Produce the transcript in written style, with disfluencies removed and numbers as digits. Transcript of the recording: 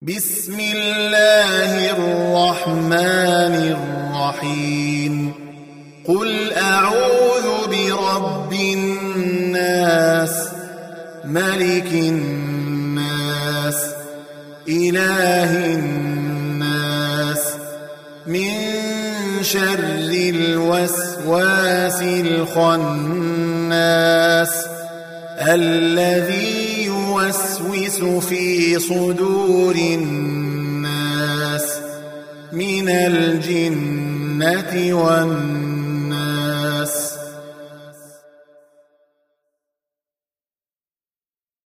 بسم الله الرحمن الرحيم قل أعوذ برب الناس ملك الناس إله الناس من شر الوسواس الخناس الذي يوسوس في صدور الناس من الجنة والناس.